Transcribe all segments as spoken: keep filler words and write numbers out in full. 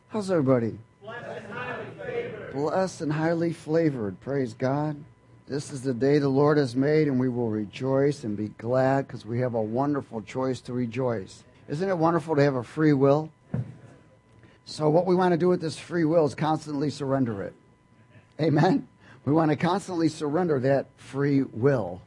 How's everybody? Blessed and highly favored. Blessed and highly flavored. Praise God. This is the day the Lord has made, and we will rejoice and be glad because we have a wonderful choice to rejoice. Isn't it wonderful to have a free will? So what we want to do with this free will is constantly surrender it. Amen? We want to constantly surrender that free will.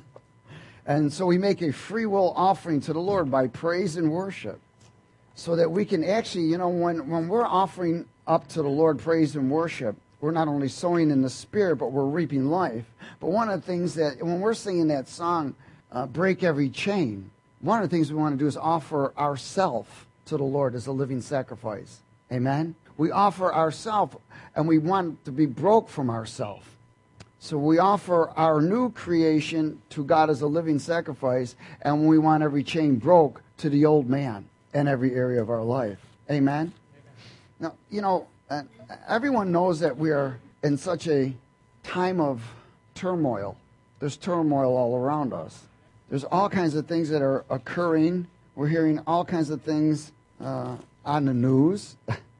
And so we make a free will offering to the Lord by praise and worship. So that we can actually, you know, when, when we're offering up to the Lord praise and worship, we're not only sowing in the Spirit, but we're reaping life. But one of the things that, when we're singing that song, uh, Break Every Chain, one of the things we want to do is offer ourselves to the Lord as a living sacrifice. Amen? We offer ourselves, and we want to be broke from ourselves. So we offer our new creation to God as a living sacrifice, and we want every chain broke to the old man in every area of our life. Amen? Amen. Now, you know, uh, everyone knows that we are in such a time of turmoil. There's turmoil all around us. There's all kinds of things that are occurring. We're hearing all kinds of things uh, on the news.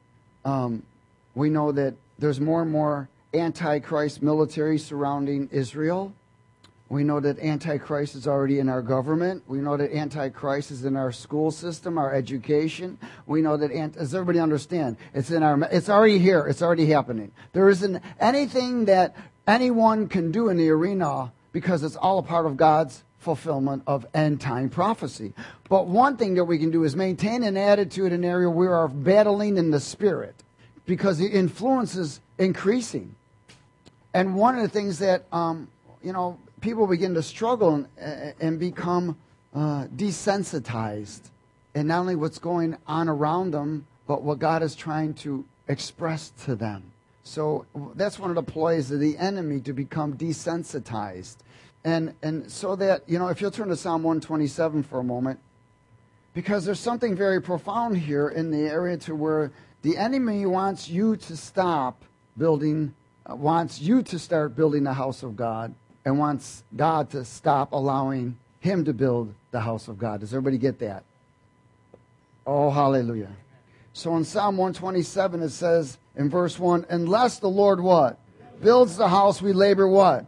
um, we know that there's more and more Antichrist military surrounding Israel. We know that Antichrist is already in our government. We know that Antichrist is in our school system, our education. We know that, does everybody understand? It's in our, it's already here. It's already happening. There isn't anything that anyone can do in the arena because it's all a part of God's fulfillment of end-time prophecy. But one thing that we can do is maintain an attitude in an area where we are battling in the Spirit because the influence is increasing. And one of the things that, um, you know, people begin to struggle and, and become uh, desensitized. And not only what's going on around them, but what God is trying to express to them. So that's one of the ploys of the enemy, to become desensitized. And and so that, you know, if you'll turn to Psalm one twenty-seven for a moment, because there's something very profound here in the area to where the enemy wants you to stop building, uh, wants you to start building the house of God, and wants God to stop allowing him to build the house of God. Does everybody get that? Oh, hallelujah. So in Psalm one twenty-seven it says in verse one, unless the Lord what? Builds the house, we labor what?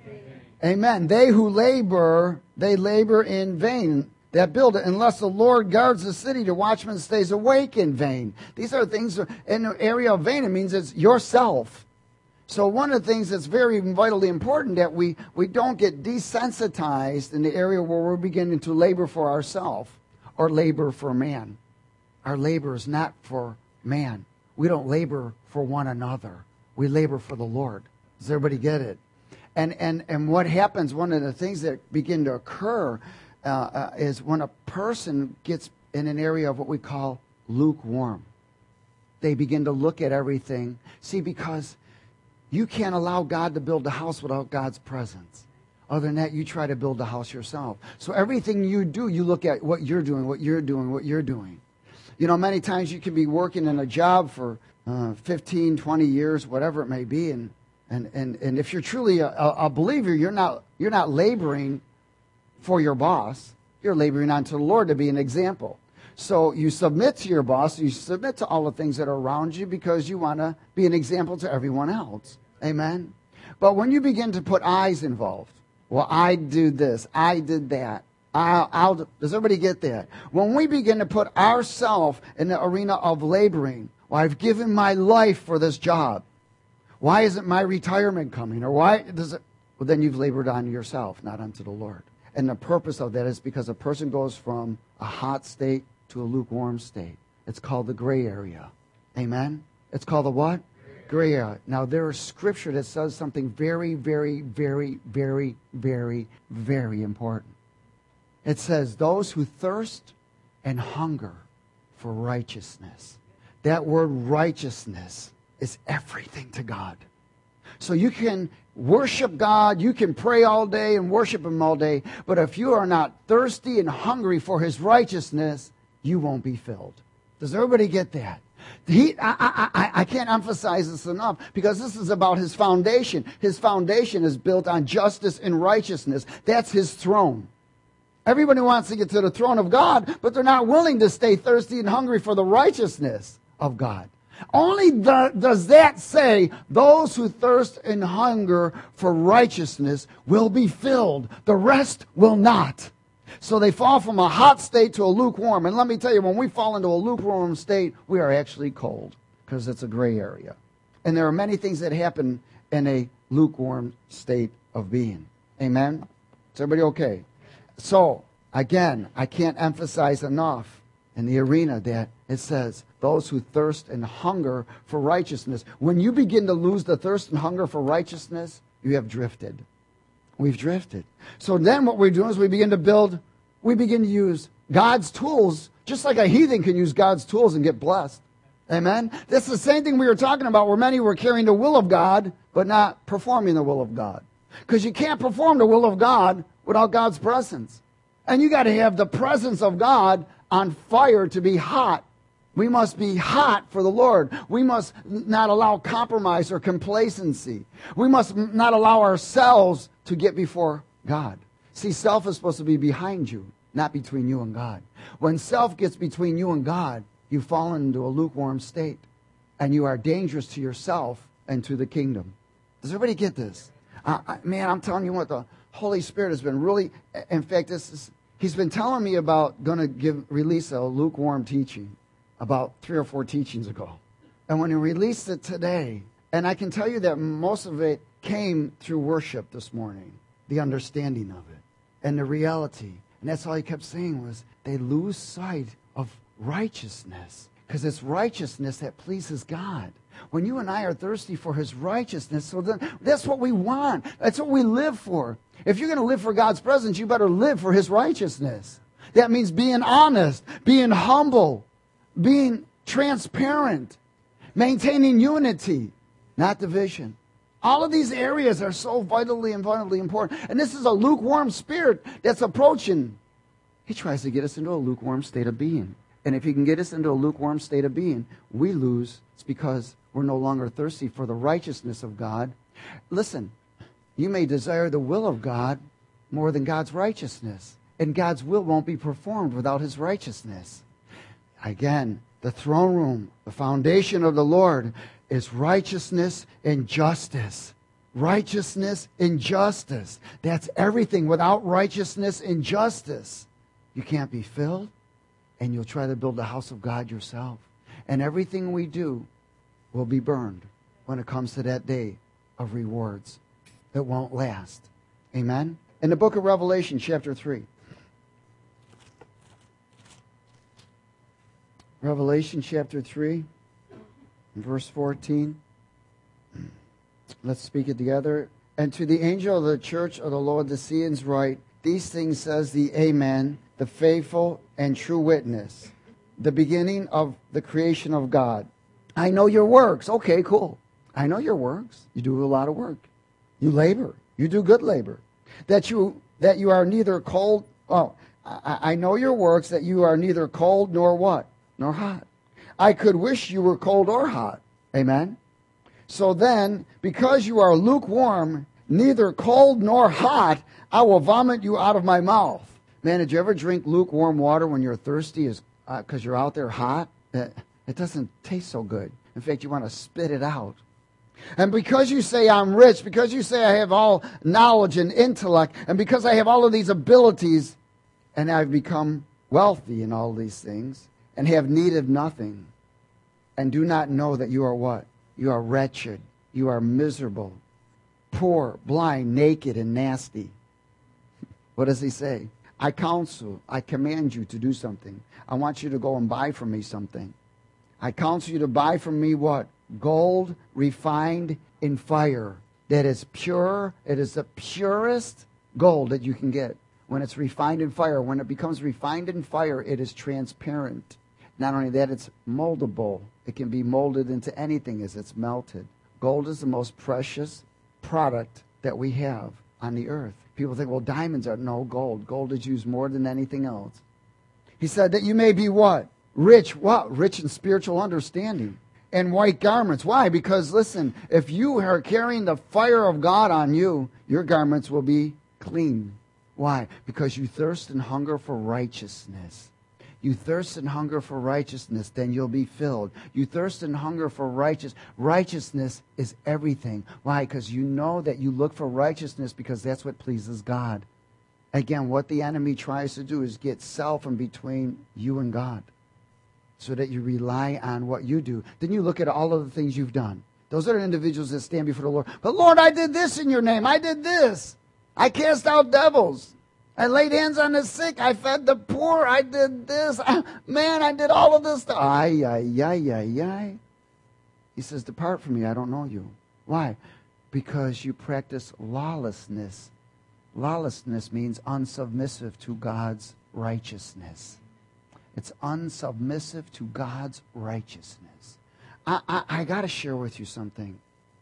Amen. They who labor, they labor in vain that build it. Unless the Lord guards the city, the watchman stays awake in vain. These are things in the area of vain. It means it's yourself. So one of the things that's very vitally important that we, we don't get desensitized in the area where we're beginning to labor for ourselves or labor for man. Our labor is not for man. We don't labor for one another. We labor for the Lord. Does everybody get it? And and and what happens, one of the things that begin to occur uh, uh, is when a person gets in an area of what we call lukewarm. They begin to look at everything. See, because you can't allow God to build a house without God's presence. Other than that, you try to build the house yourself. So everything you do, you look at what you're doing, what you're doing, what you're doing. You know, many times you can be working in a job for uh, fifteen, twenty years, whatever it may be, and And, and and if you're truly a, a believer, you're not you're not laboring for your boss. You're laboring unto the Lord to be an example. So you submit to your boss. You submit to all the things that are around you because you want to be an example to everyone else. Amen? But when you begin to put I's involved, well, I do this, I did that. I'll, I'll, does everybody get that? When we begin to put ourselves in the arena of laboring, well, I've given my life for this job. Why isn't my retirement coming? Or why does it? Well, then you've labored on yourself, not unto the Lord. And the purpose of that is because a person goes from a hot state to a lukewarm state. It's called the gray area. Amen? It's called the what? Gray area. Now, there is scripture that says something very, very, very, very, very, very important. It says, those who thirst and hunger for righteousness. That word righteousness is everything to God. So you can worship God, you can pray all day and worship Him all day, but if you are not thirsty and hungry for His righteousness, you won't be filled. Does everybody get that? He, I, I, I can't emphasize this enough because this is about His foundation. His foundation is built on justice and righteousness. That's His throne. Everybody wants to get to the throne of God, but they're not willing to stay thirsty and hungry for the righteousness of God. Only the, does that say those who thirst and hunger for righteousness will be filled. The rest will not. So they fall from a hot state to a lukewarm. And let me tell you, when we fall into a lukewarm state, we are actually cold because it's a gray area. And there are many things that happen in a lukewarm state of being. Amen? Is everybody okay? So, again, I can't emphasize enough in the arena that it says, those who thirst and hunger for righteousness. When you begin to lose the thirst and hunger for righteousness, you have drifted. We've drifted. So then what we're doing is we begin to build, we begin to use God's tools, just like a heathen can use God's tools and get blessed. Amen? That's the same thing we were talking about where many were carrying the will of God, but not performing the will of God. Because you can't perform the will of God without God's presence. And you got to have the presence of God on fire to be hot. We must be hot for the Lord. We must not allow compromise or complacency. We must not allow ourselves to get before God. See, self is supposed to be behind you, not between you and God. When self gets between you and God, you fall into a lukewarm state. And you are dangerous to yourself and to the kingdom. Does everybody get this? Uh, I, man, I'm telling you what, the Holy Spirit has been really, in fact, this is, He's been telling me about going to give release a lukewarm teaching about three or four teachings ago. And when he released it today, and I can tell you that most of it came through worship this morning, the understanding of it and the reality. And that's all he kept saying was they lose sight of righteousness because it's righteousness that pleases God. When you and I are thirsty for his righteousness, so then that's what we want. That's what we live for. If you're going to live for God's presence, you better live for his righteousness. That means being honest, being humble, being transparent, maintaining unity, not division. All of these areas are so vitally and vitally important. And this is a lukewarm spirit that's approaching. He tries to get us into a lukewarm state of being. And if he can get us into a lukewarm state of being, we lose. It's because we're no longer thirsty for the righteousness of God. Listen, you may desire the will of God more than God's righteousness. And God's will won't be performed without his righteousness. Again, the throne room, the foundation of the Lord is righteousness and justice. Righteousness and justice. That's everything. Without righteousness and justice, you can't be filled, and you'll try to build the house of God yourself. And everything we do will be burned when it comes to that day of rewards. It won't last. Amen? In the book of Revelation, chapter three. Revelation chapter three, verse fourteen. Let's speak it together. And to the angel of the church of the Laodiceans write, these things says the Amen, the faithful and true witness, the beginning of the creation of God. I know your works. Okay, cool. I know your works. You do a lot of work. You labor. You do good labor. That you that you are neither cold. Oh, I, I know your works, that you are neither cold nor what? Nor hot. I could wish you were cold or hot. Amen? So then, because you are lukewarm, neither cold nor hot, I will vomit you out of my mouth. Man, did you ever drink lukewarm water when you're thirsty because uh, you're out there hot? It, it doesn't taste so good. In fact, you want to spit it out. And because you say I'm rich, because you say I have all knowledge and intellect, and because I have all of these abilities, and I've become wealthy in all these things, and have need of nothing, and do not know that you are what? You are wretched, you are miserable, poor, blind, naked, and nasty. What does he say? I counsel, I command you to do something. I want you to go and buy from me something. I counsel you to buy from me what? Gold refined in fire. That is pure. It is the purest gold that you can get. When it's refined in fire, when it becomes refined in fire, it is transparent. Not only that, it's moldable. It can be molded into anything as it's melted. Gold is the most precious product that we have on the earth. People think, well, diamonds are no gold. Gold is used more than anything else. He said that you may be what? Rich. What? Rich in spiritual understanding. And white garments. Why? Because, listen, if you are carrying the fire of God on you, your garments will be clean. Why? Because you thirst and hunger for righteousness. You thirst and hunger for righteousness, then you'll be filled. You thirst and hunger for righteous. Righteousness is everything. Why? Because you know that you look for righteousness because that's what pleases God. Again, what the enemy tries to do is get self in between you and God so that you rely on what you do. Then you look at all of the things you've done. Those are individuals that stand before the Lord. But Lord, I did this in your name. I did this. I cast out devils. I laid hands on the sick. I fed the poor. I did this. I, man, I did all of this stuff. Ay, ay, ay, ay, ay. He says, depart from me. I don't know you. Why? Because you practice lawlessness. Lawlessness means unsubmissive to God's righteousness. It's unsubmissive to God's righteousness. I, I, I got to share with you something.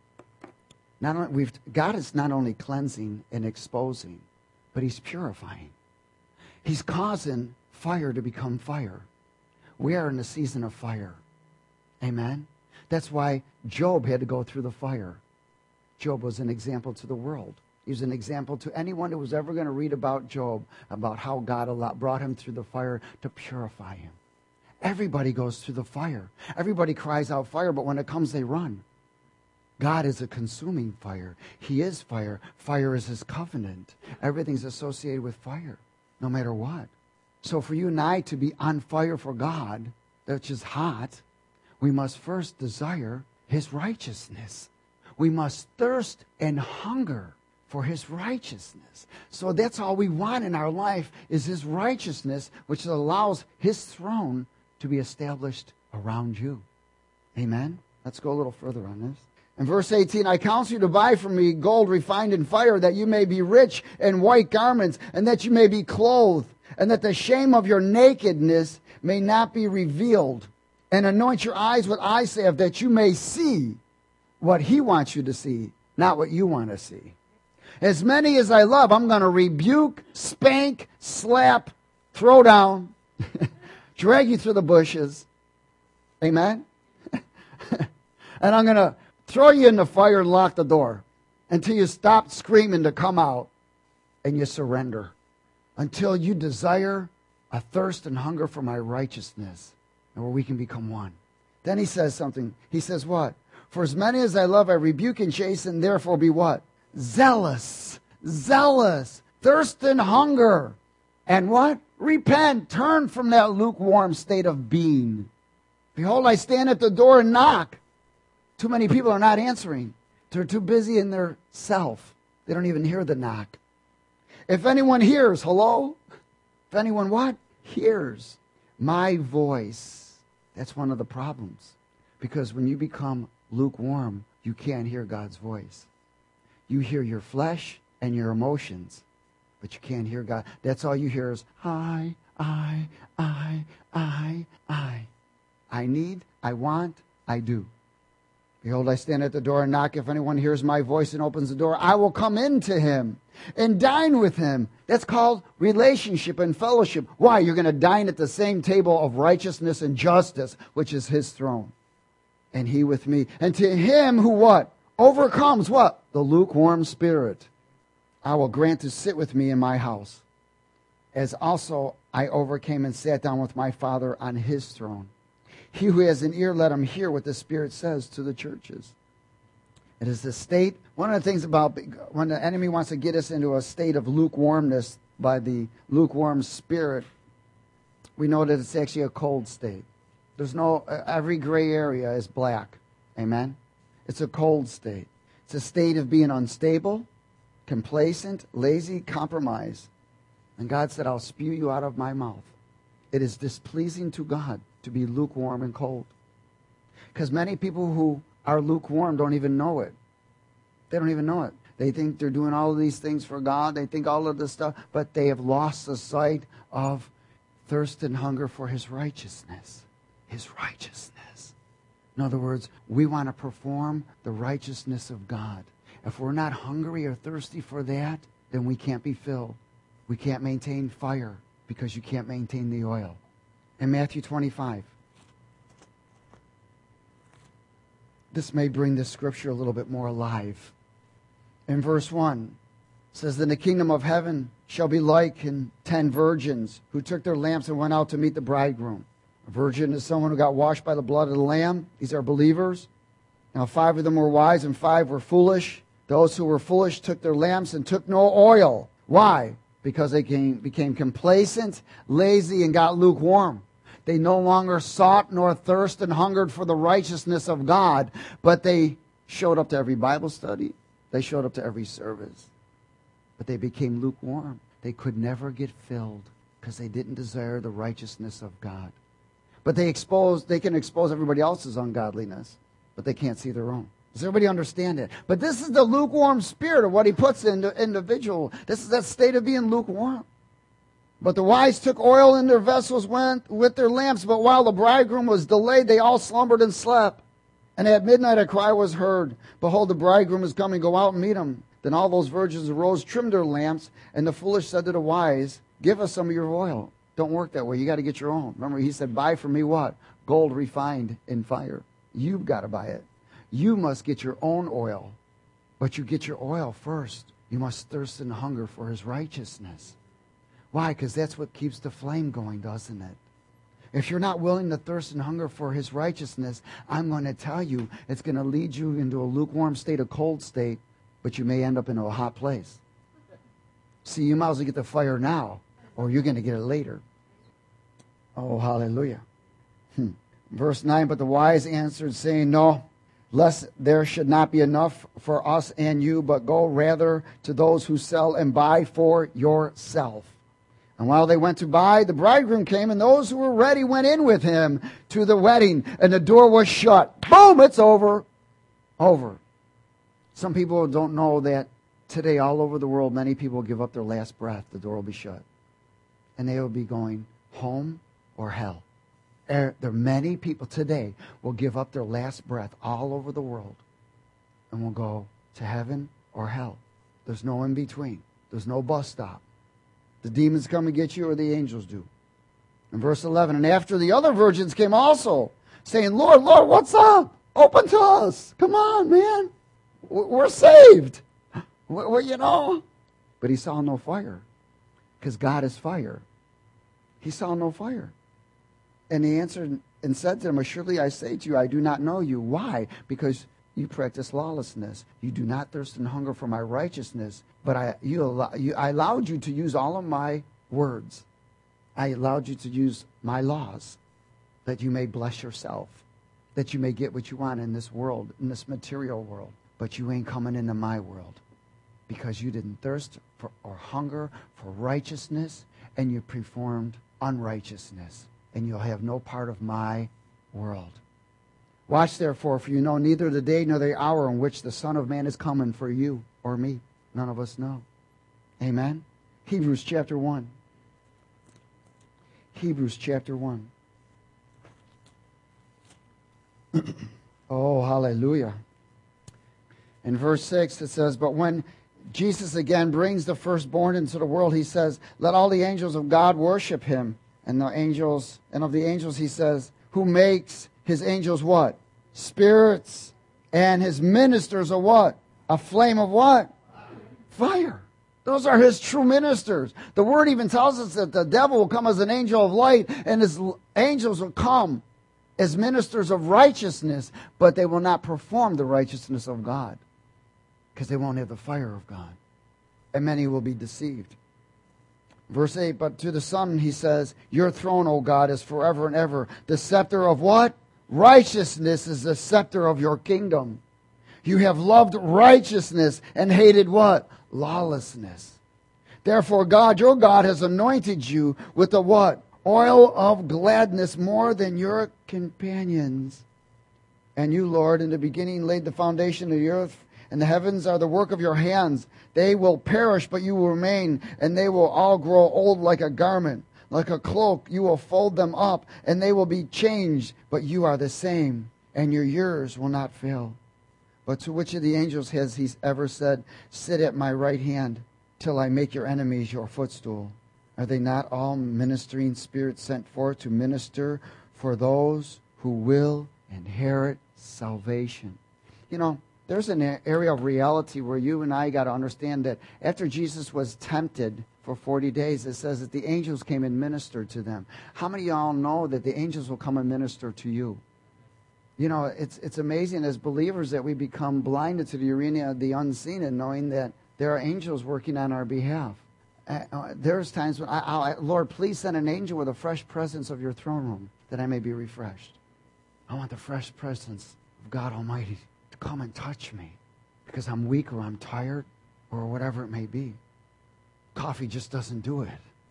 Not only, we've, God is not only cleansing and exposing, but He's purifying. He's causing fire to become fire. We are in a season of fire. Amen? That's why Job had to go through the fire. Job was an example to the world. He was an example to anyone who was ever going to read about Job, about how God allowed, brought him through the fire to purify him. Everybody goes through the fire. Everybody cries out fire, but when it comes, they run. God is a consuming fire. He is fire. Fire is His covenant. Everything's associated with fire, no matter what. So for you and I to be on fire for God, which is hot, we must first desire His righteousness. We must thirst and hunger for His righteousness. So that's all we want in our life is His righteousness, which allows His throne to be established around you. Amen? Let's go a little further on this. In verse eighteen, I counsel you to buy from me gold refined in fire, that you may be rich in white garments, and that you may be clothed, and that the shame of your nakedness may not be revealed. And anoint your eyes with eye salve, that you may see what He wants you to see, not what you want to see. As many as I love, I'm going to rebuke, spank, slap, throw down, drag you through the bushes. Amen? And I'm going to throw you in the fire and lock the door until you stop screaming to come out and you surrender. Until you desire a thirst and hunger for my righteousness, and where we can become one. Then he says something. He says what? For as many as I love, I rebuke and chasten, therefore be what? Zealous. Zealous. Thirst and hunger. And what? Repent. Turn from that lukewarm state of being. Behold, I stand at the door and knock. Too many people are not answering. They're too busy in their self. They don't even hear the knock. If anyone hears, hello? If anyone what? Hears my voice. That's one of the problems. Because when you become lukewarm, you can't hear God's voice. You hear your flesh and your emotions, but you can't hear God. That's all you hear is, I, I, I, I, I. I need, I want, I do. Behold, I stand at the door and knock. If anyone hears my voice and opens the door, I will come into him and dine with him. That's called relationship and fellowship. Why? You're going to dine at the same table of righteousness and justice, which is His throne. And He with me. And to him who what? Overcomes what? The lukewarm spirit. I will grant to sit with me in my house, as also I overcame and sat down with my Father on His throne. He who has an ear, let him hear what the Spirit says to the churches. It is the state, one of the things about when the enemy wants to get us into a state of lukewarmness by the lukewarm spirit, we know that it's actually a cold state. There's no, every gray area is black. Amen? It's a cold state. It's a state of being unstable, complacent, lazy, compromised. And God said, I'll spew you out of my mouth. It is displeasing to God to be lukewarm and cold. Because many people who are lukewarm don't even know it. They don't even know it. They think they're doing all of these things for God. They think all of this stuff, but they have lost the sight of thirst and hunger for His righteousness. His righteousness. In other words, we want to perform the righteousness of God. If we're not hungry or thirsty for that, then we can't be filled. We can't maintain fire because you can't maintain the oil. In Matthew twenty-five, this may bring this scripture a little bit more alive. In verse one, It says, then the kingdom of heaven shall be like in ten virgins who took their lamps and went out to meet the bridegroom. A virgin is someone who got washed by the blood of the Lamb. These are believers. Now five of them were wise and five were foolish. Those who were foolish took their lamps and took no oil. Why? Because they came, became complacent, lazy, and got lukewarm. They no longer sought nor thirsted and hungered for the righteousness of God, but they showed up to every Bible study. They showed up to every service. But they became lukewarm. They could never get filled because they didn't desire the righteousness of God. But they expose, they can expose everybody else's ungodliness, but they can't see their own. Does everybody understand it? But this is the lukewarm spirit of what he puts in the individual. This is that state of being lukewarm. But the wise took oil in their vessels, went with their lamps. But while the bridegroom was delayed, they all slumbered and slept. And at midnight a cry was heard, behold, the bridegroom is coming, go out and meet him. Then all those virgins arose, trimmed their lamps, and the foolish said to the wise, give us some of your oil. Don't work that way. You got to get your own. Remember, he said, buy for me what? Gold refined in fire. You've got to buy it. You must get your own oil. But you get your oil first. You must thirst and hunger for his righteousness. Why? Because that's what keeps the flame going, doesn't it? If you're not willing to thirst and hunger for his righteousness, I'm going to tell you, it's going to lead you into a lukewarm state, a cold state, but you may end up in a hot place. See, you might as well get the fire now, or you're going to get it later. Oh, hallelujah. Hmm. Verse nine, but the wise answered, saying, no, lest there should not be enough for us and you, but go rather to those who sell and buy for yourself. And while they went to buy, the bridegroom came, and those who were ready went in with him to the wedding, and the door was shut. Boom, it's over. Over. Some people don't know that today all over the world, many people give up their last breath. The door will be shut. And they will be going home or hell. There are many people today will give up their last breath all over the world and will go to heaven or hell. There's no in between. There's no bus stop. The demons come and get you, or the angels do. In verse eleven, and after the other virgins came also, saying, Lord, Lord, what's up? Open to us. Come on, man. We're saved. Well, you know. But he saw no fire, because God is fire. He saw no fire. And he answered and said to them, assuredly I say to you, I do not know you. Why? Because you practice lawlessness. You do not thirst and hunger for my righteousness. But I, you, allow, you, I allowed you to use all of my words. I allowed you to use my laws, that you may bless yourself, that you may get what you want in this world, in this material world. But you ain't coming into my world, because you didn't thirst for or hunger for righteousness, and you performed unrighteousness, and you'll have no part of my world. Watch therefore, for you know neither the day nor the hour in which the Son of Man is coming for you or me. None of us know. Amen? Hebrews chapter one. Hebrews chapter one. Oh, hallelujah. In verse six it says, but when Jesus again brings the firstborn into the world, he says, let all the angels of God worship him. And the angels, and of the angels he says, who makes his angels what? Spirits. And his ministers are what? A flame of what? Fire. Those are his true ministers. The word even tells us that the devil will come as an angel of light, and his angels will come as ministers of righteousness, but they will not perform the righteousness of God, because they won't have the fire of God. And many will be deceived. Verse eight, but to the Son he says, your throne, O God, is forever and ever. The scepter of what? Righteousness is the scepter of your kingdom. You have loved righteousness and hated what? Lawlessness. Therefore God, your God, has anointed you with the what? Oil of gladness more than your companions. And you, Lord, in the beginning laid the foundation of the earth, and the heavens are the work of your hands. They will perish, but you will remain, and they will all grow old like a garment. Like a cloak, you will fold them up, and they will be changed, but you are the same, and your years will not fail. But to which of the angels has he ever said, sit at my right hand till I make your enemies your footstool? Are they not all ministering spirits sent forth to minister for those who will inherit salvation? You know, there's an area of reality where you and I got to understand that after Jesus was tempted for forty days, it says that the angels came and ministered to them. How many of y'all know that the angels will come and minister to you? You know, it's it's amazing as believers that we become blinded to the arena of the unseen and knowing that there are angels working on our behalf. Uh, uh, there's times when, I, I, Lord, please send an angel with a fresh presence of your throne room that I may be refreshed. I want the fresh presence of God Almighty to come and touch me because I'm weak or I'm tired or whatever it may be. Coffee just doesn't do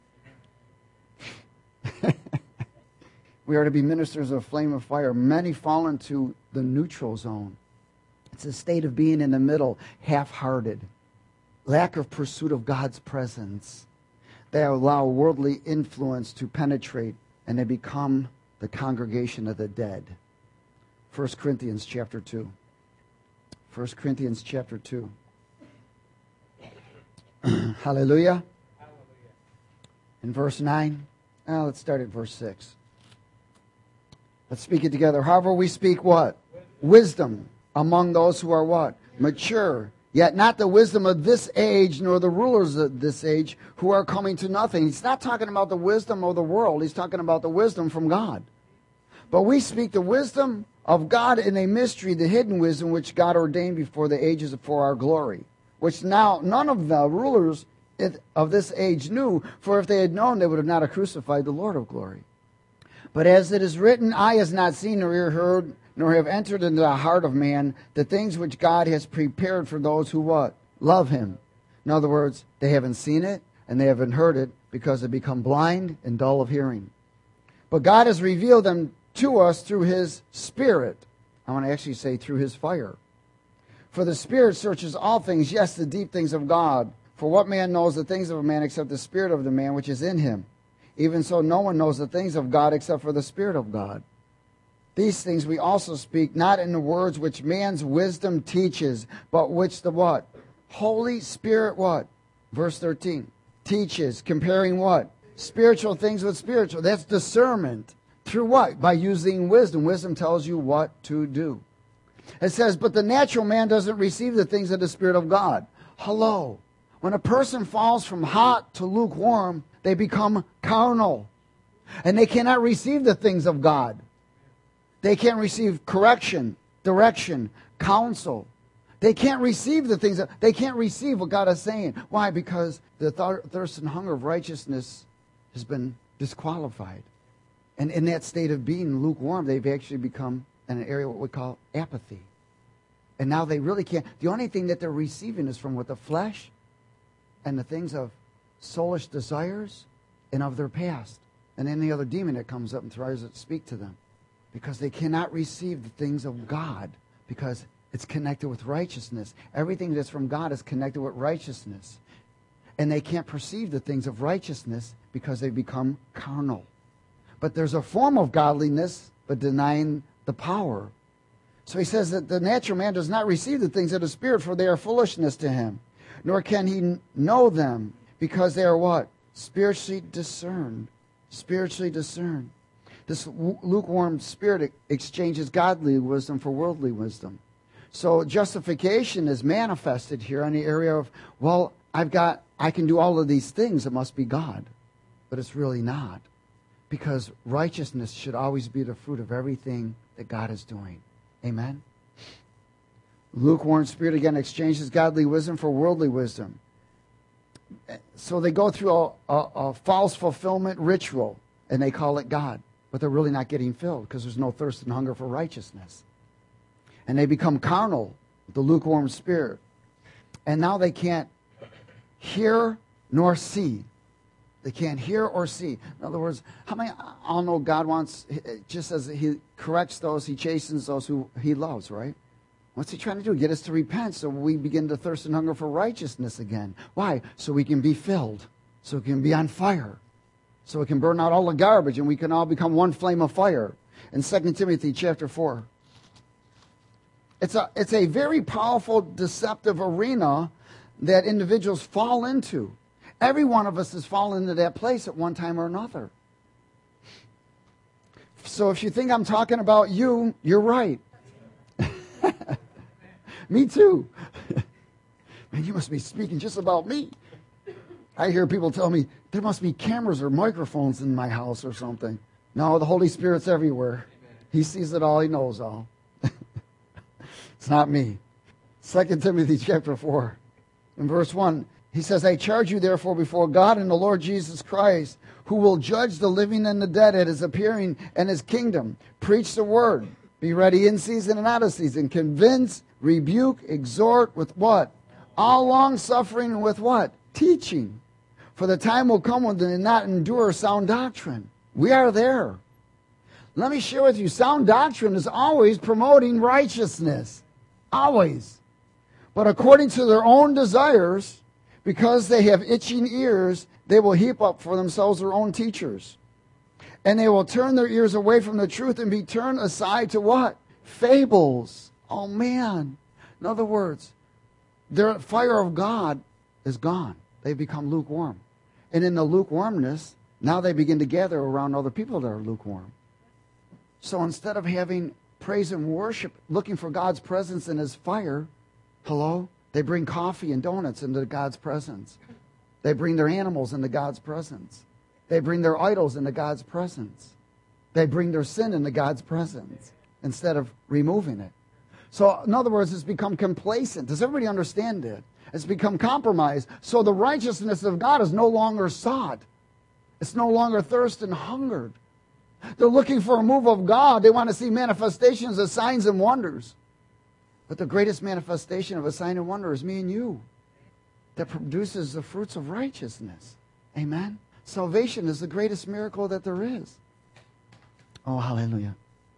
it. We are to be ministers of a flame of fire. Many fall into the neutral zone. It's a state of being in the middle, half-hearted. Lack of pursuit of God's presence. They allow worldly influence to penetrate, and they become the congregation of the dead. First Corinthians chapter two. First Corinthians chapter two. Hallelujah. Hallelujah. In verse nine. Oh, let's start at verse six. Let's speak it together. However, we speak what? Wisdom among those who are what? Mature. Yet not the wisdom of this age, nor the rulers of this age, who are coming to nothing. He's not talking about the wisdom of the world. He's talking about the wisdom from God. But we speak the wisdom of God in a mystery, the hidden wisdom which God ordained before the ages for our glory, which now none of the rulers of this age knew, for if they had known, they would have not crucified the Lord of glory. But as it is written, eye has not seen nor ear heard, nor have entered into the heart of man the things which God has prepared for those who what? Love him. In other words, they haven't seen it and they haven't heard it because they become blind and dull of hearing. But God has revealed them to us through his Spirit. I want to actually say through his fire. For the Spirit searches all things, yes, the deep things of God. For what man knows the things of a man except the spirit of the man which is in him? Even so, no one knows the things of God except for the Spirit of God. These things we also speak, not in the words which man's wisdom teaches, but which the what? Holy Spirit what? Verse thirteen. Teaches, comparing what? Spiritual things with spiritual. That's discernment. Through what? By using wisdom. Wisdom tells you what to do. It says, but the natural man doesn't receive the things of the Spirit of God. Hello. When a person falls from hot to lukewarm, they become carnal. And they cannot receive the things of God. They can't receive correction, direction, counsel. They can't receive the things. That, they can't receive what God is saying. Why? Because the th- thirst and hunger of righteousness has been disqualified. And in that state of being lukewarm, they've actually become in an area what we call apathy. And now they really can't. The only thing that they're receiving is from what the flesh and the things of soulish desires and of their past. And any other demon that comes up and tries to speak to them. Because they cannot receive the things of God. Because it's connected with righteousness. Everything that's from God is connected with righteousness. And they can't perceive the things of righteousness because they become carnal. But there's a form of godliness, but denying the power. So he says that the natural man does not receive the things of the Spirit, for they are foolishness to him. Nor can he know them, because they are what? Spiritually discerned. Spiritually discerned. This lukewarm spirit exchanges godly wisdom for worldly wisdom. So justification is manifested here in the area of, well, I've got, I can do all of these things. It must be God. But it's really not. Because righteousness should always be the fruit of everything that God is doing. Amen? Lukewarm spirit, again, exchanges godly wisdom for worldly wisdom. So they go through a, a, a false fulfillment ritual, and they call it God. But they're really not getting filled because there's no thirst and hunger for righteousness. And they become carnal, with the lukewarm spirit. And now they can't hear nor see. They can't hear or see. In other words, how many all know God wants, just as he corrects those, he chastens those who he loves, right? What's he trying to do? Get us to repent so we begin to thirst and hunger for righteousness again. Why? So we can be filled. So we can be on fire. So we can burn out all the garbage and we can all become one flame of fire. In Second Timothy chapter four. It's a, it's a very powerful, deceptive arena that individuals fall into. Every one of us has fallen into that place at one time or another. So if you think I'm talking about you, you're right. Me too. Man, you must be speaking just about me. I hear people tell me, there must be cameras or microphones in my house or something. No, the Holy Spirit's everywhere. He sees it all. He knows all. It's not me. Second Timothy chapter four, in verse one, he says, I charge you therefore before God and the Lord Jesus Christ, who will judge the living and the dead at his appearing and his kingdom. Preach the word. Be ready in season and out of season. Convince, rebuke, exhort with what? All long suffering and with what? Teaching. For the time will come when they will not endure sound doctrine. We are there. Let me share with you, sound doctrine is always promoting righteousness. Always. But according to their own desires, because they have itching ears, they will heap up for themselves their own teachers. And they will turn their ears away from the truth and be turned aside to what? Fables. Oh man. In other words, their fire of God is gone. They become lukewarm. And in the lukewarmness, now they begin to gather around other people that are lukewarm. So instead of having praise and worship, looking for God's presence in his fire, hello, they bring coffee and donuts into God's presence. They bring their animals into God's presence. They bring their idols into God's presence. They bring their sin into God's presence instead of removing it. So in other words, it's become complacent. Does everybody understand it? It's become compromised. So the righteousness of God is no longer sought. It's no longer thirst and hungered. They're looking for a move of God. They want to see manifestations of signs and wonders. But the greatest manifestation of a sign and wonder is me and you, that produces the fruits of righteousness. Amen? Salvation is the greatest miracle that there is. Oh, hallelujah.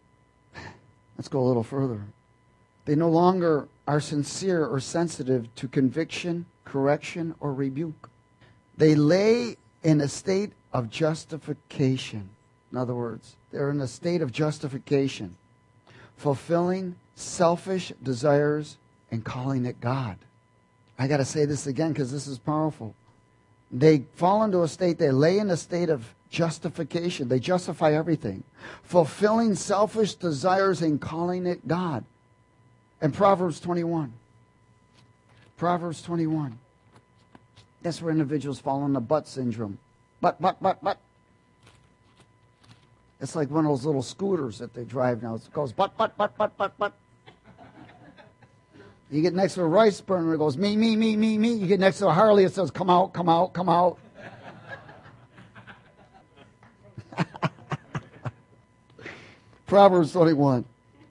Let's go a little further. They no longer are sincere or sensitive to conviction, correction, or rebuke. They lay in a state of justification. In other words, they're in a state of justification, fulfilling selfish desires and calling it God. I got to say this again because this is powerful. They fall into a state, they lay in a state of justification. They justify everything, fulfilling selfish desires and calling it God. And Proverbs twenty-one. Proverbs twenty-one. That's where individuals fall in the butt syndrome. But, but, but, but. It's like one of those little scooters that they drive now. It goes, but, but, but, but, but, but. You get next to a rice burner, it goes, me, me, me, me, me. You get next to a Harley, it says, come out, come out, come out. Proverbs twenty-one.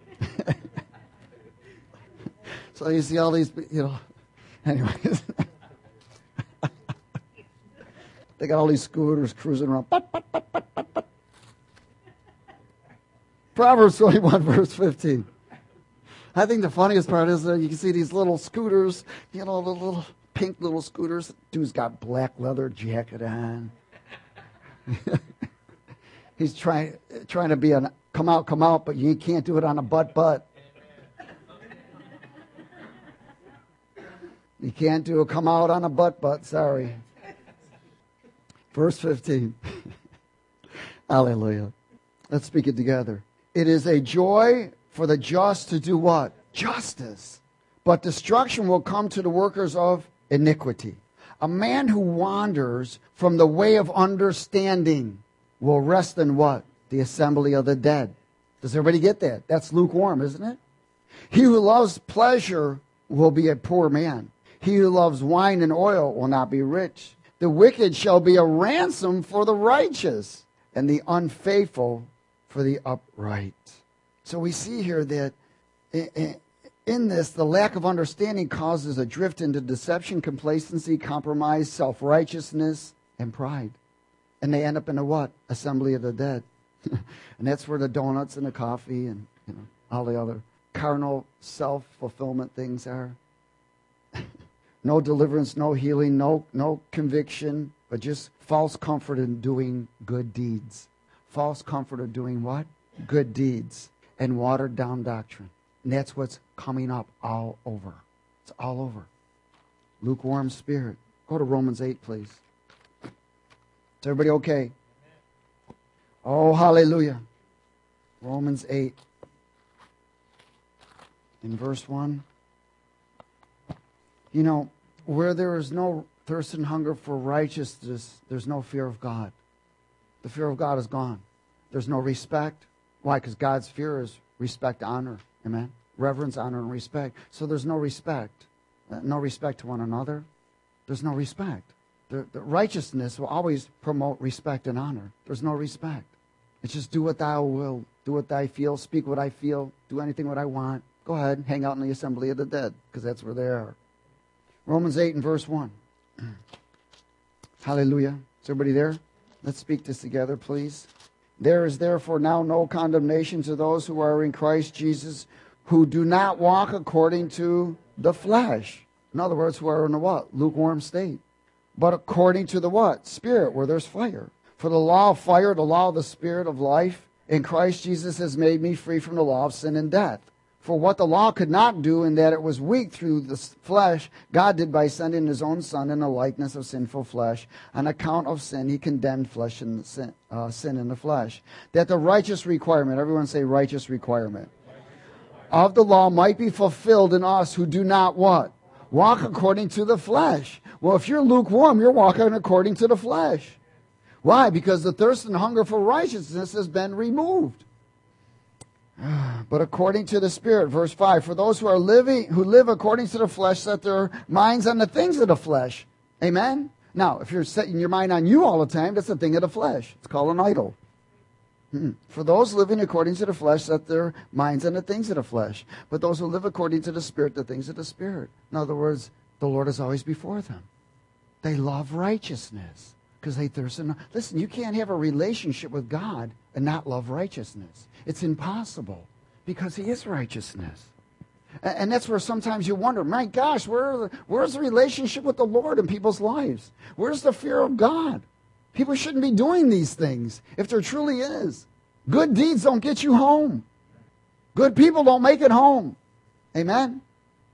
So you see all these, you know, anyways. They got all these scooters cruising around. But, but, but, but, but, but. Proverbs twenty-one, verse fifteen. I think the funniest part is that you can see these little scooters, you know, the little pink little scooters. Dude's got black leather jacket on. He's trying trying to be a come out, come out, but you can't do it on a butt, butt. You can't do a come out on a butt, butt. Sorry. Verse fifteen. Hallelujah. Let's speak it together. It is a joy for the just to do what? Justice. But destruction will come to the workers of iniquity. A man who wanders from the way of understanding will rest in what? The assembly of the dead. Does everybody get that? That's lukewarm, isn't it? He who loves pleasure will be a poor man. He who loves wine and oil will not be rich. The wicked shall be a ransom for the righteous, and the unfaithful for the upright. So we see here that in this, the lack of understanding causes a drift into deception, complacency, compromise, self-righteousness, and pride. And they end up in a what? Assembly of the dead. And that's where the donuts and the coffee and, you know, all the other carnal self-fulfillment things are. No deliverance, no healing, no, no conviction, but just false comfort in doing good deeds. False comfort of doing what? Good deeds. And watered down doctrine. And that's what's coming up all over. It's all over. Lukewarm spirit. Go to Romans eight, please. Is everybody okay? Oh, hallelujah. Romans eight. In verse one. You know, where there is no thirst and hunger for righteousness, there's no fear of God. The fear of God is gone. There's no respect. Why? Because God's fear is respect, honor. Amen? Reverence, honor, and respect. So there's no respect. No respect to one another. There's no respect. The, the righteousness will always promote respect and honor. There's no respect. It's just do what thou will, do what I feel, speak what I feel, do anything what I want. Go ahead, hang out in the assembly of the dead, because that's where they are. Romans eight and verse one. Hallelujah. Is everybody there? Let's speak this together, please. There is therefore now no condemnation to those who are in Christ Jesus, who do not walk according to the flesh. In other words, who are in a what? Lukewarm state. But according to the what? Spirit, where there's fire. For the law of fire, the law of the Spirit of life, in Christ Jesus has made me free from the law of sin and death. For what the law could not do, in that it was weak through the flesh, God did by sending his own Son in the likeness of sinful flesh. On account of sin, he condemned flesh and sin, uh, sin in the flesh. That the righteous requirement, everyone say righteous requirement, of the law might be fulfilled in us who do not what? Walk according to the flesh. Well, if you're lukewarm, you're walking according to the flesh. Why? Because the thirst and hunger for righteousness has been removed. But according to the Spirit, verse five, for those who are living, who live according to the flesh, set their minds on the things of the flesh. Amen? Now, if you're setting your mind on you all the time, that's a thing of the flesh. It's called an idol. For those living according to the flesh, set their minds on the things of the flesh. But those who live according to the Spirit, the things of the Spirit. In other words, the Lord is always before them. They love righteousness because they thirst. And listen, you can't have a relationship with God and not love righteousness. It's impossible because he is righteousness. And that's where sometimes you wonder, my gosh, where, where's the relationship with the Lord in people's lives? Where's the fear of God? People shouldn't be doing these things if there truly is. Good deeds don't get you home. Good people don't make it home. Amen?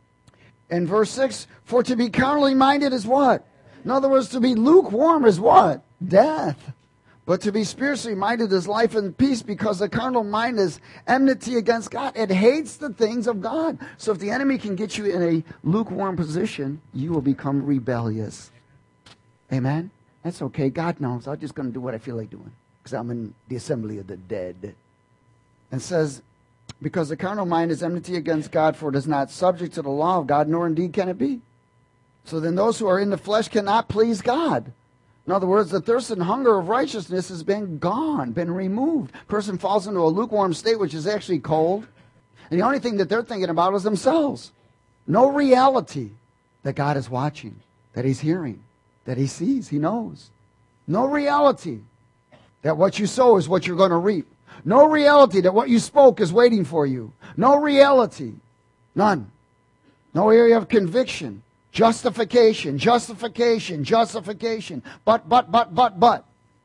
And verse six, for to be carnally minded is what? In other words, to be lukewarm is what? Death. But to be spiritually minded is life and peace, because the carnal mind is enmity against God. It hates the things of God. So if the enemy can get you in a lukewarm position, you will become rebellious. Amen? That's okay. God knows. I'm just going to do what I feel like doing because I'm in the assembly of the dead. And says, because the carnal mind is enmity against God, for it is not subject to the law of God, nor indeed can it be. So then those who are in the flesh cannot please God. In other words, the thirst and hunger of righteousness has been gone, been removed. Person falls into a lukewarm state, which is actually cold. And the only thing that they're thinking about is themselves. No reality that God is watching, that he's hearing, that he sees, he knows. No reality that what you sow is what you're going to reap. No reality that what you spoke is waiting for you. No reality. None. No area of conviction. Justification, justification, justification. But, but, but, but, but.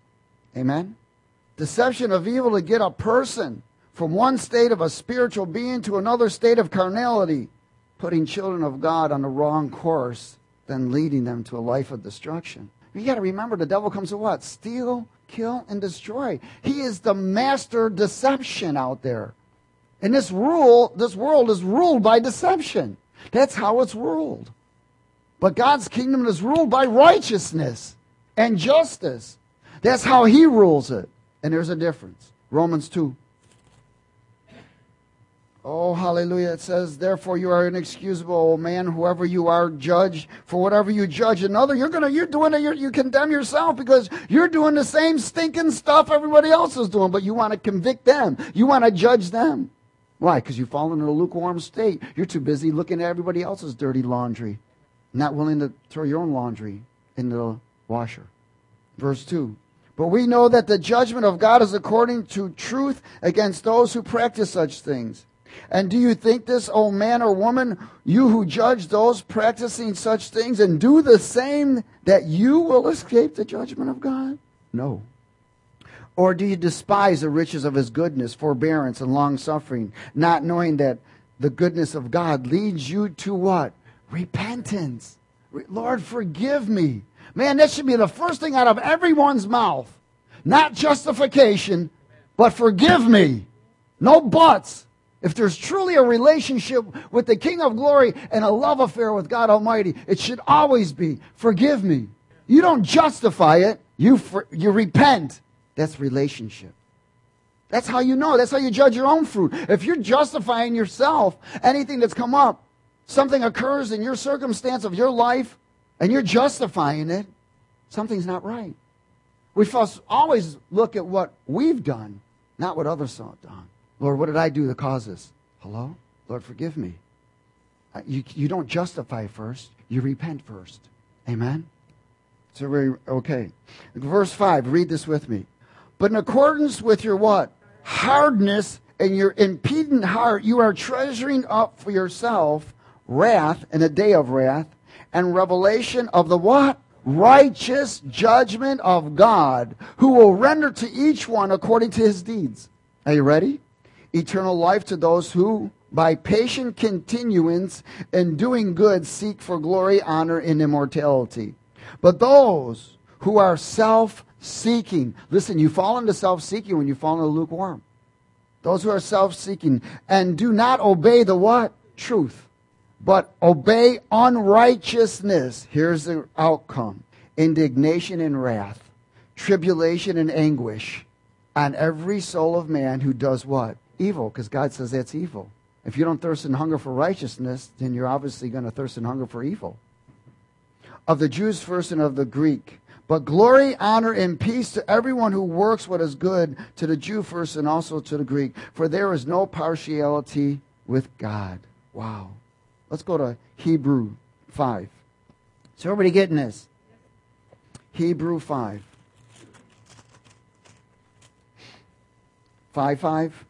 Amen? Deception of evil to get a person from one state of a spiritual being to another state of carnality, putting children of God on the wrong course, then leading them to a life of destruction. You got to remember, the devil comes to what? Steal, kill, and destroy. He is the master deception out there. And this rule, this world is ruled by deception. That's how it's ruled. But God's kingdom is ruled by righteousness and justice. That's how he rules it. And there's a difference. Romans two. Oh, hallelujah. It says, therefore you are inexcusable, O man, whoever you are, judge. For whatever you judge another, you're gonna, you're doing it, you're, you condemn yourself because you're doing the same stinking stuff everybody else is doing, but you want to convict them. You want to judge them. Why? Because you fall into a lukewarm state. You're too busy looking at everybody else's dirty laundry. Not willing to throw your own laundry in the washer. Verse two. But we know that the judgment of God is according to truth against those who practice such things. And do you think this, O man or woman, you who judge those practicing such things and do the same, that you will escape the judgment of God? No. Or do you despise the riches of his goodness, forbearance, and long-suffering, not knowing that the goodness of God leads you to what? Repentance. Lord, forgive me. Man, that should be the first thing out of everyone's mouth. Not justification, but forgive me. No buts. If there's truly a relationship with the King of Glory and a love affair with God Almighty, it should always be, forgive me. You don't justify it. You, for, you repent. That's relationship. That's how you know. That's how you judge your own fruit. If you're justifying yourself, anything that's come up, something occurs in your circumstance of your life, and you're justifying it, something's not right. We must always look at what we've done, not what others have done. Lord, what did I do that caused this? Hello? Lord, forgive me. You, you don't justify first. You repent first. Amen? So we're okay. Verse five, read this with me. But in accordance with your what? Hardness and your impudent heart, you are treasuring up for yourself wrath in a day of wrath and revelation of the what? Righteous judgment of God, who will render to each one according to his deeds. Are you ready? Eternal life to those who, by patient continuance in doing good, seek for glory, honor, and immortality. But those who are self-seeking, listen, you fall into self-seeking when you fall into lukewarm. Those who are self-seeking and do not obey the what? Truth. But obey unrighteousness. Here's the outcome. Indignation and wrath, tribulation and anguish on every soul of man who does what? Evil, because God says that's evil. If you don't thirst and hunger for righteousness, then you're obviously going to thirst and hunger for evil. Of the Jews first and of the Greek. But glory, honor, and peace to everyone who works what is good, to the Jew first and also to the Greek. For there is no partiality with God. Wow. Let's go to Hebrew five. Is everybody getting this? Hebrew five. five five.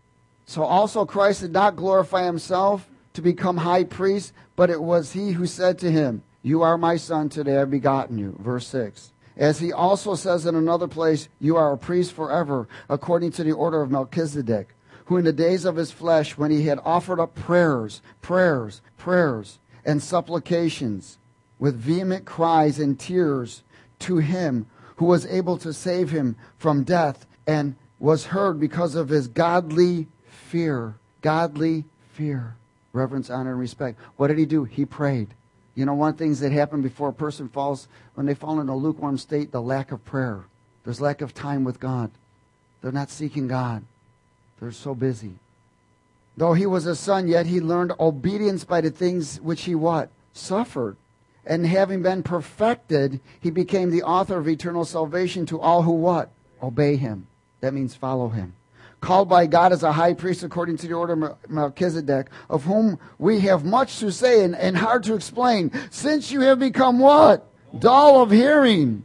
So also Christ did not glorify himself to become high priest, but it was he who said to him, you are my son, today I have begotten you. Verse six. As he also says in another place, you are a priest forever, according to the order of Melchizedek, who in the days of his flesh, when he had offered up prayers, prayers, prayers, and supplications, with vehement cries and tears to him who was able to save him from death, and was heard because of his godly fear. Godly fear. Reverence, honor, and respect. What did he do? He prayed. You know, one of the things that happen before a person falls, when they fall in a lukewarm state, the lack of prayer. There's lack of time with God. They're not seeking God. They're so busy. Though he was a son, yet he learned obedience by the things which he what? Suffered. And having been perfected, he became the author of eternal salvation to all who what? Obey him. That means follow him. Called by God as a high priest according to the order of Melchizedek, of whom we have much to say and, and hard to explain, since you have become what? Dull of hearing.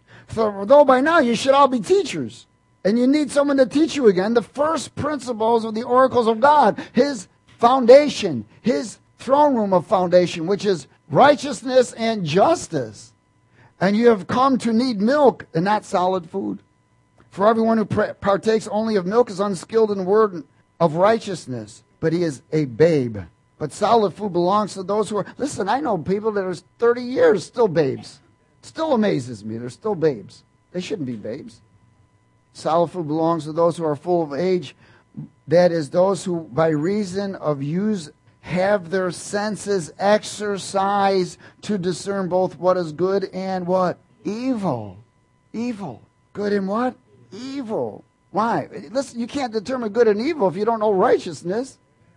For though by now you should all be teachers, and you need someone to teach you again the first principles of the oracles of God, his foundation, his throne room of foundation, which is righteousness and justice. And you have come to need milk and not solid food. For everyone who partakes only of milk is unskilled in the word of righteousness, but he is a babe. But solid food belongs to those who are... Listen, I know people that are thirty years still babes. Still amazes me. They're still babes. They shouldn't be babes. Solid food belongs to those who are full of age. That is, those who by reason of use have their senses exercised to discern both what is good and what? Evil. Evil. Good and what? Evil. Why? Listen, you can't determine good and evil if you don't know righteousness.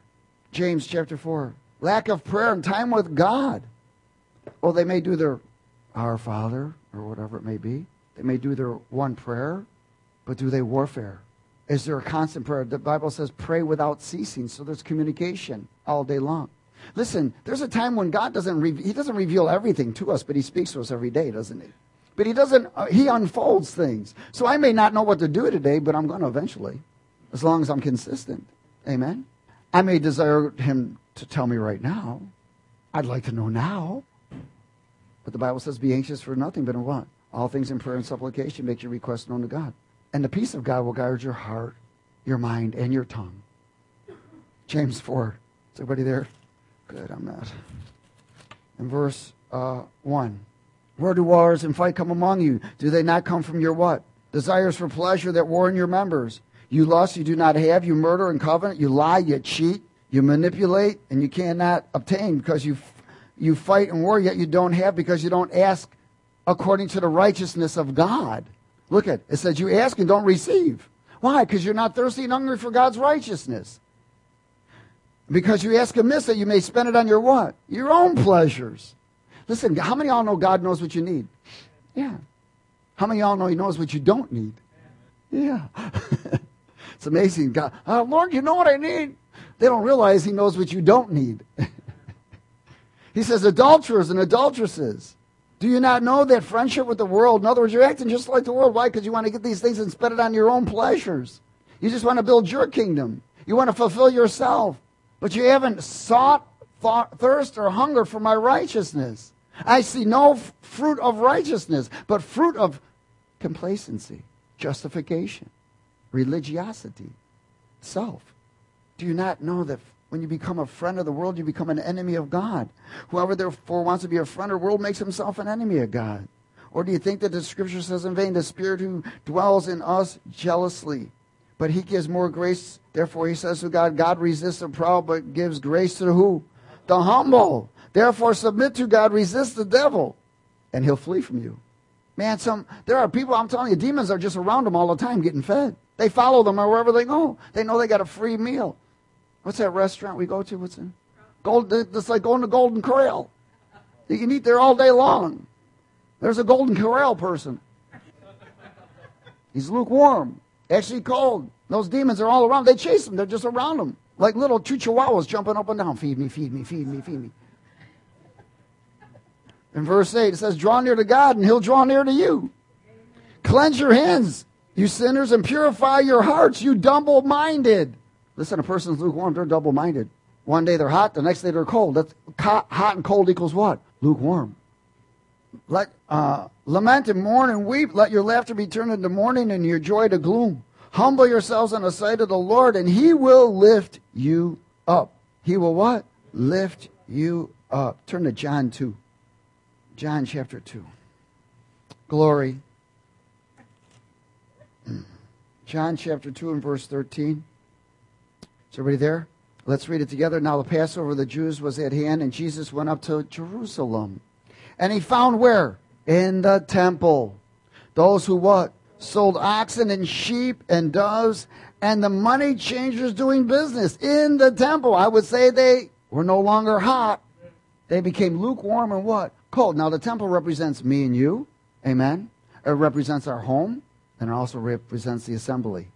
James chapter four. Lack of prayer and time with God. Well, they may do their Our Father or whatever it may be. They may do their one prayer, but do they warfare? Is there a constant prayer? The Bible says pray without ceasing, so there's communication all day long. Listen, there's a time when God doesn't, re- he doesn't reveal everything to us, but he speaks to us every day, doesn't he? But he doesn't, uh, he unfolds things. So I may not know what to do today, but I'm going to eventually, as long as I'm consistent. Amen? I may desire him to tell me right now. I'd like to know now. But the Bible says be anxious for nothing, but in what? All things in prayer and supplication, make your requests known to God. And the peace of God will guard your heart, your mind, and your tongue. James four. Is everybody there? Good, I'm not. In verse uh, one. Where do wars and fight come among you? Do they not come from your what? Desires for pleasure that war in your members. You lust, you do not have. You murder and covenant. You lie, you cheat. You manipulate, and you cannot obtain because you you fight and war, yet you don't have because you don't ask according to the righteousness of God. Look at it. It says you ask and don't receive. Why? Because you're not thirsty and hungry for God's righteousness. Because you ask amiss that you may spend it on your what? Your own pleasures. Listen, how many of y'all know God knows what you need? Yeah. How many of y'all know He knows what you don't need? Yeah. It's amazing. God, oh, Lord, you know what I need. They don't realize He knows what you don't need. He says, adulterers and adulteresses, do you not know that friendship with the world, in other words, you're acting just like the world. Why? Because you want to get these things and spend it on your own pleasures. You just want to build your kingdom. You want to fulfill yourself. But you haven't sought, thought, thirst, or hunger for my righteousness. I see no f- fruit of righteousness, but fruit of complacency, justification, religiosity, self. Do you not know that when you become a friend of the world, you become an enemy of God? Whoever therefore wants to be a friend of the world makes himself an enemy of God. Or do you think that the Scripture says in vain, the Spirit who dwells in us jealously, but He gives more grace? Therefore He says to God, God resists the proud, but gives grace to the who? The humble. Therefore submit to God, resist the devil, and he'll flee from you. Man, some there are people, I'm telling you, demons are just around them all the time getting fed. They follow them wherever they go. They know they got a free meal. What's that restaurant we go to? What's it? Gold, it's like going to Golden Corral. You can eat there all day long. There's a Golden Corral person. He's lukewarm, actually cold. Those demons are all around. They chase them. They're just around them. Like little two chihuahuas jumping up and down. Feed me, feed me, feed me, feed me. In verse eight, it says, draw near to God, and He'll draw near to you. Cleanse your hands, you sinners, and purify your hearts, you double-minded. Listen, a person's lukewarm, they're double-minded. One day they're hot, the next day they're cold. That's hot and cold equals what? Lukewarm. Let, uh, lament and mourn and weep. Let your laughter be turned into mourning and your joy to gloom. Humble yourselves in the sight of the Lord, and He will lift you up. He will what? Lift you up. Turn to John two. John chapter two. Glory. John chapter two and verse thirteen. Is everybody there? Let's read it together. Now the Passover of the Jews was at hand, and Jesus went up to Jerusalem. And He found where? In the temple. Those who what? Sold oxen and sheep and doves, and the money changers doing business in the temple. I would say they were no longer hot. They became lukewarm and what? Cold. Now the temple represents me and you. Amen. It represents our home, and it also represents the assembly.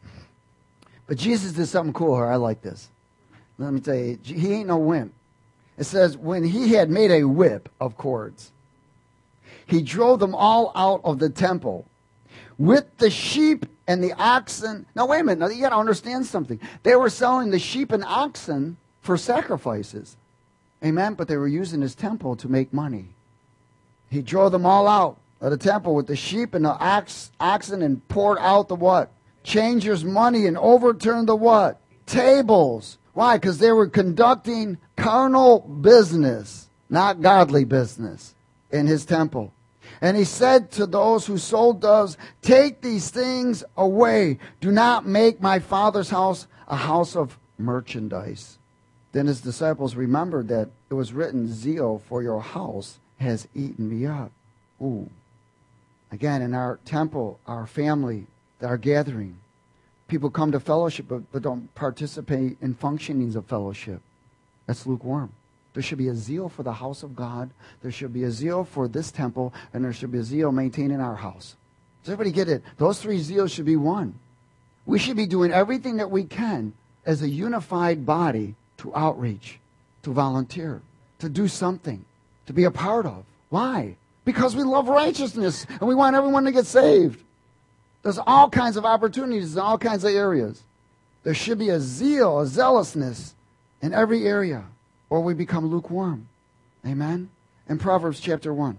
But Jesus did something cool here. I like this. Let me tell you, He ain't no wimp. It says, when He had made a whip of cords, He drove them all out of the temple with the sheep and the oxen. Now, wait a minute. Now, you got to understand something. They were selling the sheep and oxen for sacrifices. Amen? But they were using His temple to make money. He drove them all out of the temple with the sheep and the ox, oxen and poured out the what? Changers' money and overturned the what? Tables. Why? Because they were conducting carnal business, not godly business, in His temple. And He said to those who sold doves, take these things away. Do not make my Father's house a house of merchandise. Then His disciples remembered that it was written, zeal for your house has eaten me up. Ooh. Again, in our temple, our family, our gathering, people come to fellowship but, but don't participate in functionings of fellowship. That's lukewarm. There should be a zeal for the house of God. There should be a zeal for this temple, and there should be a zeal maintaining our house. Does everybody get it? Those three zeals should be one. We should be doing everything that we can as a unified body to outreach, to volunteer, to do something, to be a part of. Why? Because we love righteousness, and we want everyone to get saved. There's all kinds of opportunities in all kinds of areas. There should be a zeal, a zealousness in every area, or we become lukewarm. Amen? In Proverbs chapter one,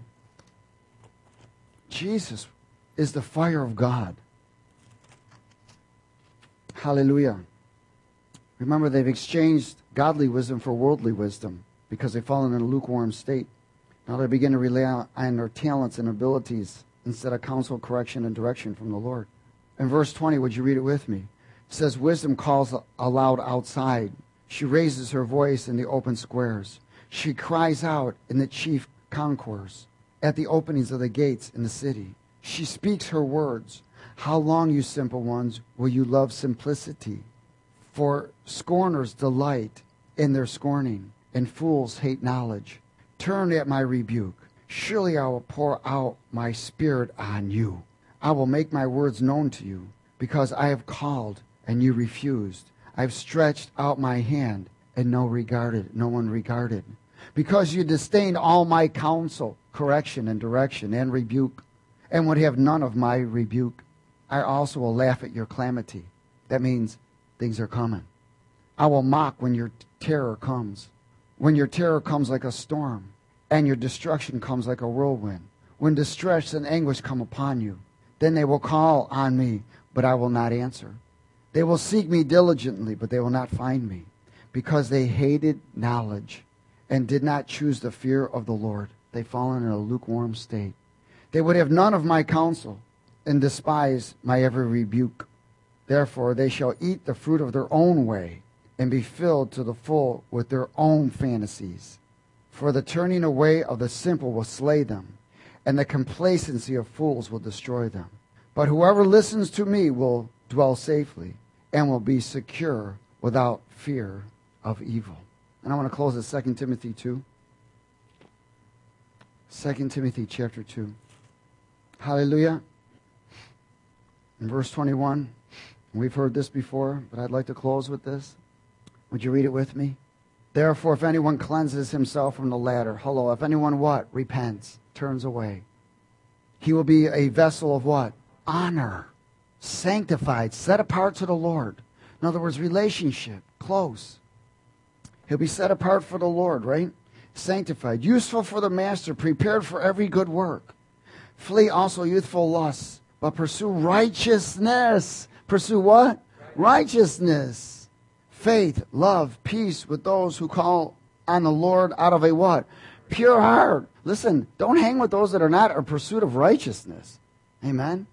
Jesus is the fire of God. Hallelujah. Remember, they've exchanged godly wisdom for worldly wisdom because they've fallen in a lukewarm state. Now they begin to rely on their talents and abilities instead of counsel, correction, and direction from the Lord. In verse twenty, would you read it with me? It says wisdom calls aloud outside. She raises her voice in the open squares. She cries out in the chief concourse, at the openings of the gates in the city. She speaks her words. How long, you simple ones, will you love simplicity? For scorners delight in their scorning, and fools hate knowledge. Turn at my rebuke. Surely I will pour out my spirit on you. I will make my words known to you, because I have called and you refused. I have stretched out my hand and no regarded, no one regarded. Because you disdained all my counsel, correction and direction and rebuke, and would have none of my rebuke, I also will laugh at your calamity. That means things are coming. I will mock when your terror comes. When your terror comes like a storm, and your destruction comes like a whirlwind. When distress and anguish come upon you, then they will call on me, but I will not answer. They will seek me diligently, but they will not find me, because they hated knowledge and did not choose the fear of the Lord. They've fallen in a lukewarm state. They would have none of my counsel and despise my every rebuke. Therefore they shall eat the fruit of their own way and be filled to the full with their own fantasies. For the turning away of the simple will slay them, and the complacency of fools will destroy them. But whoever listens to me will dwell safely and will be secure without fear of evil. And I want to close at Second Timothy two. Second Timothy chapter two. Hallelujah. In verse twenty-one, we've heard this before, but I'd like to close with this. Would you read it with me? Therefore, if anyone cleanses himself from the latter, hello, if anyone what? Repents, turns away. He will be a vessel of what? Honor, sanctified, set apart to the Lord. In other words, relationship, close. He'll be set apart for the Lord, right? Sanctified, useful for the master, prepared for every good work. Flee also youthful lusts, but pursue righteousness. Pursue what? Righteousness. Faith, love, peace with those who call on the Lord out of a what? Pure heart. Listen, don't hang with those that are not in pursuit of righteousness. Amen?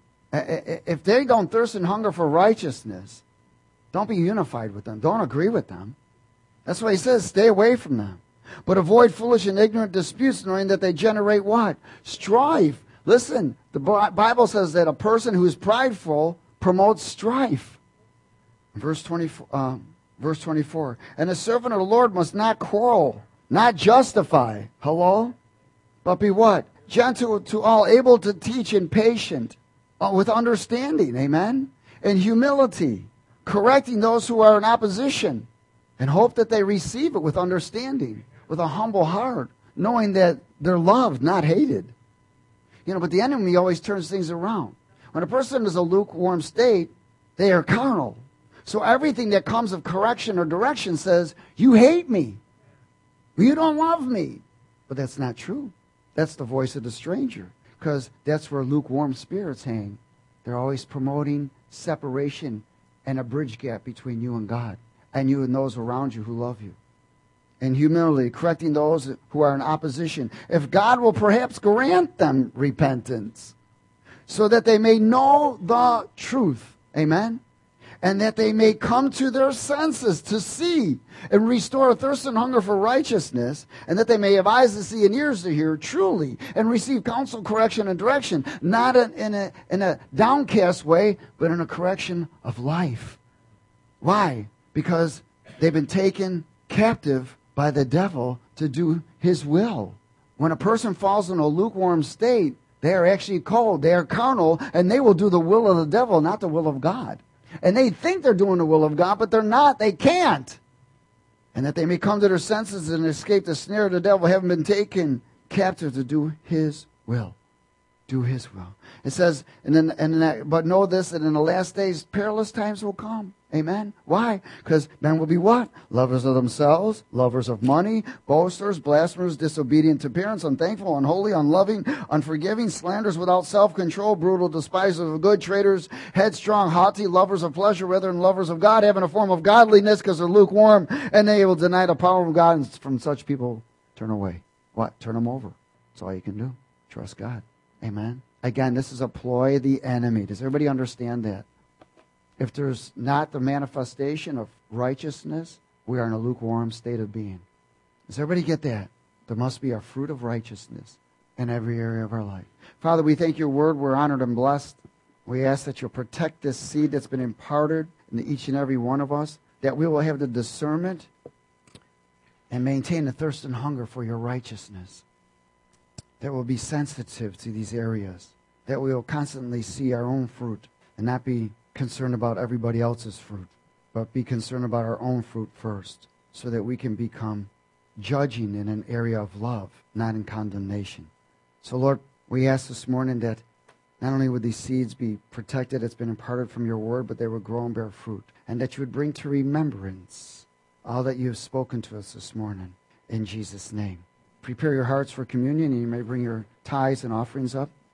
If they don't thirst and hunger for righteousness, don't be unified with them. Don't agree with them. That's why he says, stay away from them. But avoid foolish and ignorant disputes, knowing that they generate what? Strife. Listen, the Bible says that a person who is prideful promotes strife. Verse twenty-four. Uh, verse twenty-four. And the servant of the Lord must not quarrel, not justify. Hello? But be what? Gentle to all, able to teach, and patient, uh, with understanding. Amen? And humility, correcting those who are in opposition, and hope that they receive it with understanding, with a humble heart, knowing that they're loved, not hated. You know, but the enemy always turns things around. When a person is a lukewarm state, they are carnal. So everything that comes of correction or direction says, you hate me. You don't love me. But that's not true. That's the voice of the stranger, because that's where lukewarm spirits hang. They're always promoting separation and a bridge gap between you and God, and you and those around you who love you. And humility, correcting those who are in opposition, if God will perhaps grant them repentance, so that they may know the truth. Amen? And that they may come to their senses to see and restore a thirst and hunger for righteousness, and that they may have eyes to see and ears to hear truly, and receive counsel, correction, and direction, not in, in, a, in a downcast way, but in a correction of life. Why? Because they've been taken captive by the devil to do his will. When a person falls in a lukewarm state, they are actually cold, they are carnal, and they will do the will of the devil, not the will of God. And they think they're doing the will of God, but they're not. They can't. And that they may come to their senses and escape the snare of the devil, having been taken captive to do his will. Do his will. It says, and then, and then, but know this, that in the last days, perilous times will come. Amen. Why? Because men will be what? Lovers of themselves, lovers of money, boasters, blasphemers, disobedient to parents, unthankful, unholy, unloving, unforgiving, slanderers without self-control, brutal, despisers of good, traitors, headstrong, haughty, lovers of pleasure rather than lovers of God, having a form of godliness because they're lukewarm, and they will deny the power of God, and from such people turn away. What? Turn them over. That's all you can do. Trust God. Amen. Again, this is a ploy of the enemy. Does everybody understand that? If there's not the manifestation of righteousness, we are in a lukewarm state of being. Does everybody get that? There must be a fruit of righteousness in every area of our life. Father, we thank your word. We're honored and blessed. We ask that you'll protect this seed that's been imparted in each and every one of us, that we will have the discernment and maintain the thirst and hunger for your righteousness, that we'll be sensitive to these areas, that we will constantly see our own fruit and not be concerned about everybody else's fruit, but be concerned about our own fruit first, so that we can become judging in an area of love, not in condemnation. So, Lord, we ask this morning that not only would these seeds be protected, it's been imparted from your word, but they would grow and bear fruit, and that you would bring to remembrance all that you have spoken to us this morning. In Jesus' name. Prepare your hearts for communion, and you may bring your tithes and offerings up.